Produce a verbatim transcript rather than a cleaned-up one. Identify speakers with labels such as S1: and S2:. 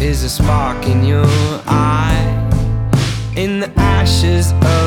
S1: is a spark in your eye. In the ashes of